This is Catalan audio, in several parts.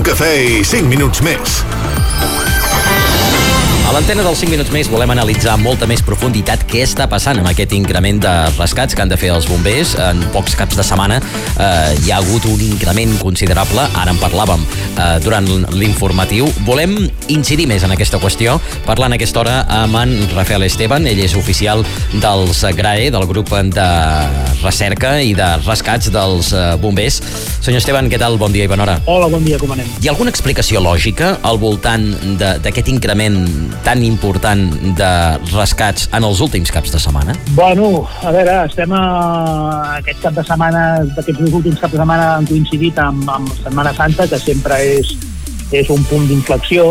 cafè i 5 minuts més. A l'antena dels 5 minuts més volem analitzar amb molta més profunditat què està passant amb aquest increment de rescats que han de fer els bombers. En pocs caps de setmana hi ha hagut un increment considerable, ara en parlàvem durant l'informatiu. Volem incidir més en aquesta qüestió, parlant a aquesta hora amb en Rafael Esteban. Ell és oficial dels GRAE, del grup de recerca i de rescats dels bombers. Senyor Esteban, què tal? Bon dia i bona hora. Hola, bon dia, com anem? Hi ha alguna explicació lògica al voltant d'aquest increment tan important de rescats en els últims caps de setmana? Bueno, a veure, estem aquest cap de setmana, aquests últims caps de setmana han coincidit amb Setmana Santa, que sempre és un punt d'inflexió.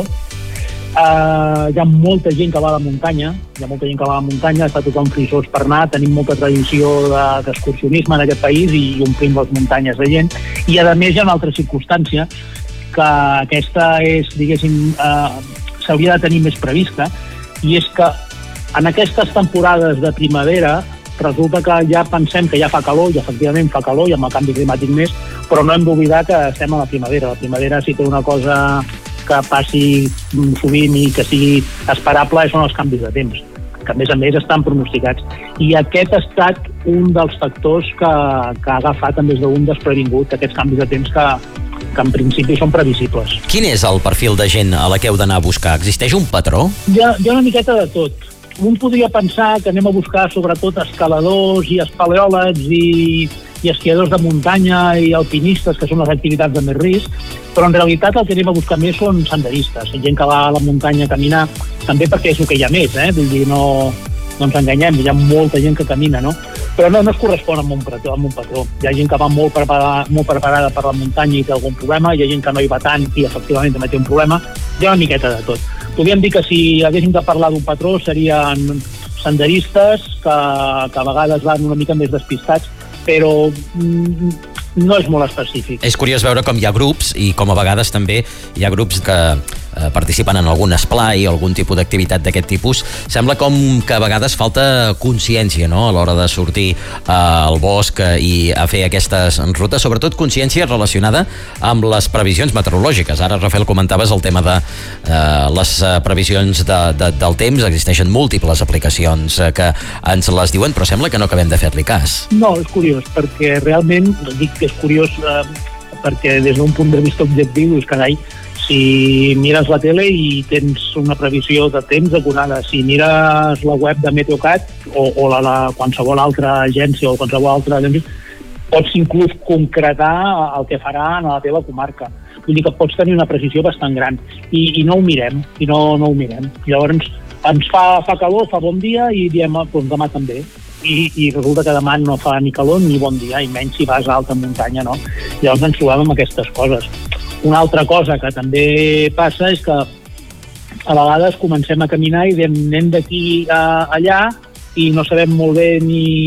Hi ha molta gent que va a la muntanya, està tothom frisós per anar, tenim molta tradició d'excursionisme en aquest país i omplim les muntanyes de gent. I a més hi ha una altra circumstància, que aquesta és, diguéssim, s'hauria de tenir més prevista, i és que en aquestes temporades de primavera resulta que ja pensem que ja fa calor, i efectivament fa calor, i amb el canvi climàtic més, però no hem d'oblidar que estem a la primavera. La primavera, si té una cosa que passi sovint i que sigui esperable, són els canvis de temps, que a més estan pronosticats. I aquest ha estat un dels factors que ha agafat en des d'un desprevingut, aquests canvis de temps que en principi són previsibles. Quin és el perfil de gent a la que heu d'anar a buscar? Existeix un patró? Hi ha una miqueta de tot. Un podria pensar que anem a buscar sobretot escaladors i espeleòlegs i esquiadors de muntanya i alpinistes, que són les activitats de més risc, però en realitat el que anem a buscar més són senderistes, gent que va a la muntanya a caminar, també perquè és el que hi ha més, vull dir, no ens enganyem, hi ha molta gent que camina, no? Però no es correspon amb un patró. Hi ha gent que va molt preparada per la muntanya i té algun problema, hi ha gent que no hi va tant i efectivament també té un problema. Hi ha una miqueta de tot. Podríem dir que si haguéssim de parlar d'un patró serien senderistes que a vegades van una mica més despistats, però no és molt específic. És curiós veure com hi ha grups i com a vegades també hi ha grups que participen en algun esplai o algun tipus d'activitat d'aquest tipus. Sembla com que a vegades falta consciència, no?, a l'hora de sortir al bosc i a fer aquestes rutes, sobretot consciència relacionada amb les previsions meteorològiques. Ara, Rafael, comentaves el tema de les previsions del temps. Existeixen múltiples aplicacions que ens les diuen, però sembla que no acabem de fer-li cas. No, és curiós, perquè realment, dic que és curiós perquè des d'un punt de vista objectiu, és carai, si mires la tele i tens una previsió de temps acurada, si mires la web de Meteocat o la qualsevol altra agència o qualsevol altra agència, pots inclús concretar el que farà en la teva comarca. Vull dir que pots tenir una precisió bastant gran i no ho mirem, Llavors ens fa calor, fa bon dia i diem, doncs demà també. I resulta que demà no fa ni calor ni bon dia, i menys si vas a alta muntanya, no? Llavors ens trobem amb aquestes coses. Una altra cosa que també passa és que a vegades comencem a caminar i anem d'aquí a allà i no sabem molt bé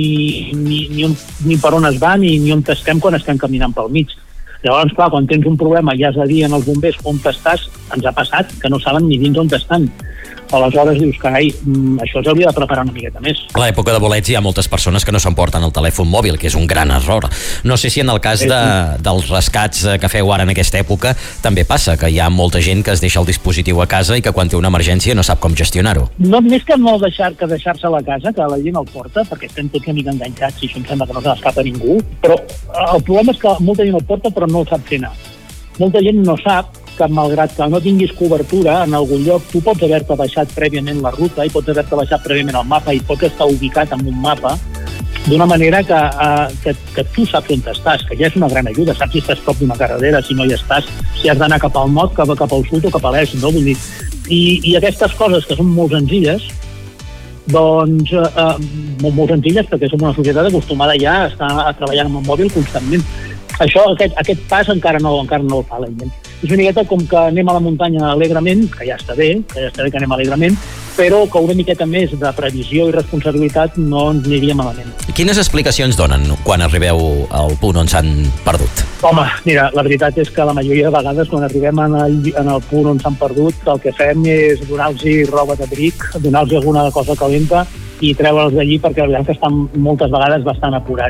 ni per on es va ni on estem quan estem caminant pel mig. Llavors, clar, quan tens un problema i has de dir als bombers on estàs, ens ha passat que no saben ni dins on estan. Aleshores dius, carai, això s'hauria de preparar una miqueta més. A l'època de bolets hi ha moltes persones que no s'emporten el telèfon mòbil, que és un gran error. No sé si en el cas dels rescats que feu ara en aquesta època també passa, que hi ha molta gent que es deixa el dispositiu a casa i que quan té una emergència no sap com gestionar-ho. No, més que no deixar-se a la casa, que la gent el porta, perquè estem tots una mica enganxats i això em sembla que no se n'escapa ningú, però el problema és que molta gent el porta però no el sap fer anar. Molta gent no sap que malgrat que no tinguis cobertura en algun lloc, tu pots haver-te baixat prèviament la ruta i pots haver-te baixat prèviament el mapa i pots estar ubicat en un mapa d'una manera que tu saps on estàs, que ja és una gran ajuda. Saps si estàs prop d'una carretera, si no hi estàs, si has d'anar cap al nord, cap al sud o cap a l'est, no? Vull dir, i aquestes coses que són molt senzilles, doncs molt senzilles perquè som una societat acostumada ja a estar treballant amb el mòbil constantment. Aquest pas encara no el fa la gent. És una miqueta com que anem a la muntanya alegrement, que ja està bé que anem alegrement, però que una miqueta més de previsió i responsabilitat no ens aniria malament. Quines explicacions donen quan arribeu al punt on s'han perdut? Home, mira, la veritat és que la majoria de vegades quan arribem en el punt on s'han perdut, el que fem és donar-los roba d'abric, donar-los alguna cosa calenta i treure'ls d'allí perquè la veritat que estan moltes vegades bastant apurats.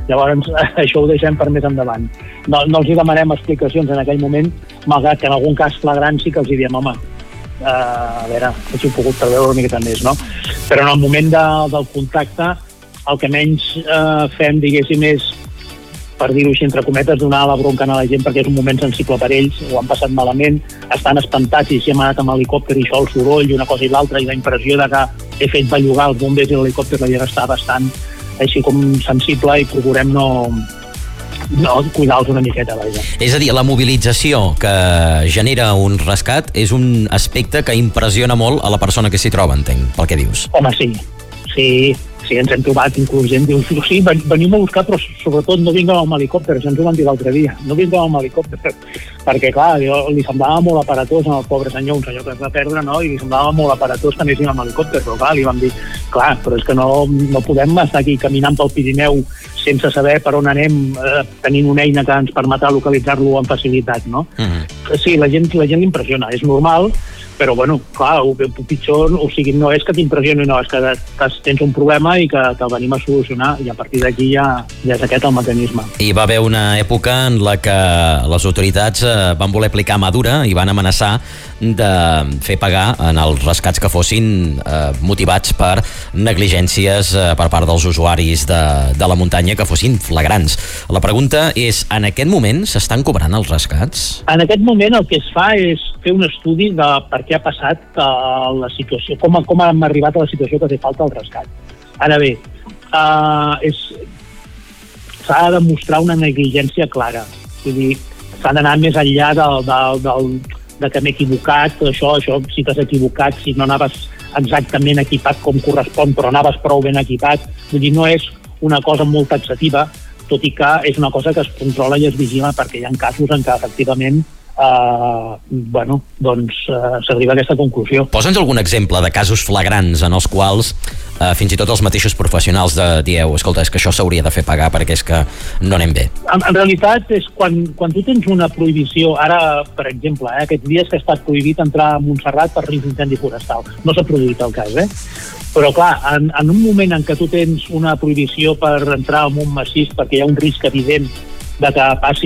Llavors, això ho deixem per més endavant. No els hi demanem explicacions en aquell moment, malgrat que en algun cas flagrant sí que els hi diem, home, a veure, si heu pogut preveure una miqueta més, no? Però en el moment del contacte, el que menys fem, diguéssim, és, per dir-ho així entre cometes, donar la bronca a la gent perquè és un moment sensible per ells, ho han passat malament, estan espantats i si hem anat amb l'helicòpter i això, el soroll i una cosa i l'altra, i la impressió de que he fet bellugar els bombers i l'helicòpter la gent està bastant així com sensible i procurem no cuidar-los una miqueta, vaja. És a dir, la mobilització que genera un rescat és un aspecte que impressiona molt a la persona que s'hi troba, entenc, pel que dius. Home, sí, ens hem trobat inclús gent, diu, sí, veniu a buscar, però sobretot no vingueu amb helicòpter, això ens ho van dir l'altre dia, no vingueu amb helicòpter, perquè clar, li semblava molt aparatós al pobre senyor, un senyor que es va perdre, no?, i li semblava molt aparatós que anéssim amb helicòpter, però clar, li vam dir, clar, però és que no podem estar aquí caminant pel Pirineu sense saber per on anem, tenint una eina que ens permetrà localitzar-lo amb facilitat, no? Sí, la gent l'impressiona, és normal, però bueno, clar, el pitjor, o sigui, no és que t'impressioni, no, és que tens un problema i que te'l venim a solucionar, i a partir d'aquí ja és aquest el mecanisme. I va haver una època en la que les autoritats van voler aplicar mà dura i van amenaçar de fer pagar en els rescats que fossin motivats per negligències per part dels usuaris de la muntanya que fossin flagrants. La pregunta és, en aquest moment s'estan cobrant els rescats? En aquest moment el que es fa és fer un estudi de per què ha passat la situació, com hem arribat a la situació que té falta el rescat. Ara bé, s'ha de demostrar una negligència clara, vull dir, s'ha d'anar més enllà de que m'he equivocat, això, si t'has equivocat, si no anaves exactament equipat com correspon, però anaves prou ben equipat, vull dir, no és una cosa molt taxativa, tot i que és una cosa que es controla i es vigila perquè hi ha casos en què efectivament s'arriba a aquesta conclusió. Posa'ns algun exemple de casos flagrants en els quals fins i tot els mateixos professionals dieu, escolta, és que això s'hauria de fer pagar perquè és que no anem bé. En realitat és quan tu tens una prohibició, ara per exemple, aquests dies que ha estat prohibit entrar a Montserrat per risc d'incendi forestal, no s'ha produït el cas, però clar, en un moment en què tu tens una prohibició per entrar en un massís perquè hi ha un risc evident de que passi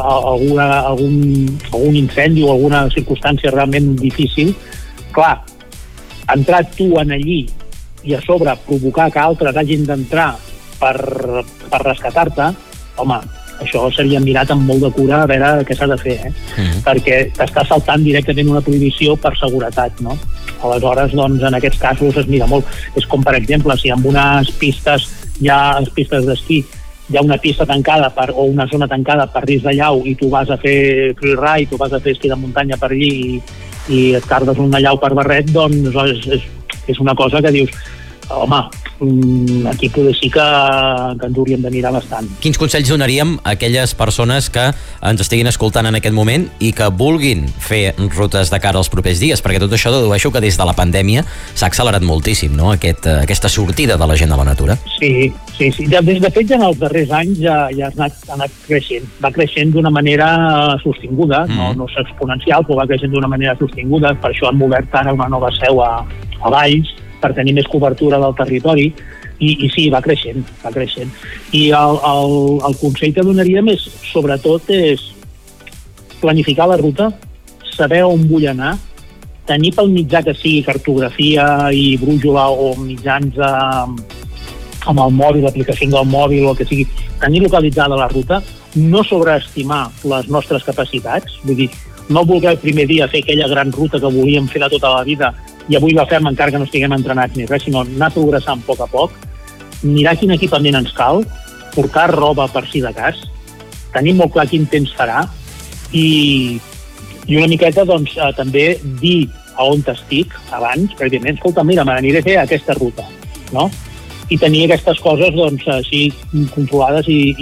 algun incendi o alguna circumstància realment difícil, clar, entrar tu en allí i a sobre provocar que altres hagin d'entrar per rescatar-te, home, això seria mirat amb molt de cura a veure què s'ha de fer, perquè t'està saltant directament una prohibició per seguretat, no? Aleshores, doncs, en aquests casos es mira molt. És com, per exemple, si en unes pistes d'esquí hi ha una pista tancada o una zona tancada per risc de llau i tu vas a fer freeride, tu vas a fer esquí de muntanya per allí i et tardes una llau per barret, doncs és una cosa que dius, home, aquí potser sí que ens hauríem de mirar bastant. Quins consells donaríem a aquelles persones que ens estiguin escoltant en aquest moment i que vulguin fer rutes de cara als propers dies? Perquè tot això dedueixo que des de la pandèmia s'ha accelerat moltíssim, no?, aquesta sortida de la gent a la natura. Sí. De fet, ja en els darrers anys ja ha anat creixent. Va creixent d'una manera sostinguda, no és exponencial, però va creixent d'una manera sostinguda. Per això han obert ara una nova seu a Valls, per tenir més cobertura del territori, i sí, va creixent. I el consell que donaríem sobretot és planificar la ruta, saber on vull anar, tenir pel mitjà que sigui cartografia i brújula o mitjans amb el mòbil, l'aplicació del mòbil o el que sigui, tenir localitzada la ruta, no sobreestimar les nostres capacitats, vull dir, no voler el primer dia fer aquella gran ruta que volíem fer de tota la vida i avui la fem encara que no estiguem entrenats ni res, sinó anar progressant a poc, mirar quin equipament ens cal, portar roba per si de cas, tenir molt clar quin temps farà i una miqueta doncs també dir a on estic abans, prèviament, escolta, mira, m'aniré a fer aquesta ruta, no? I tenir aquestes coses doncs així controlades i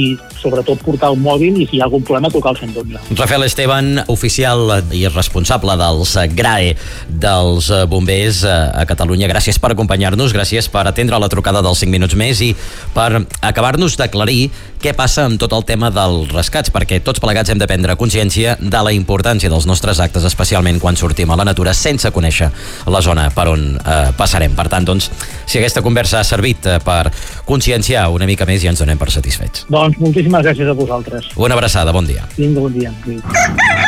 sobretot portar un mòbil i si hi ha algun problema trucar al 112. Rafael Esteban, oficial i responsable dels GRAE dels bombers a Catalunya, gràcies per acompanyar-nos, gràcies per atendre la trucada dels 5 minuts més i per acabar-nos d'aclarir què passa amb tot el tema dels rescats, perquè tots plegats hem de prendre consciència de la importància dels nostres actes, especialment quan sortim a la natura sense conèixer la zona per on passarem. Per tant, doncs, si aquesta conversa ha servit per conscienciar una mica més, ja ens donem per satisfets. Doncs moltíssimes gràcies a vosaltres. Una abraçada, bon dia. Vinga, bon dia.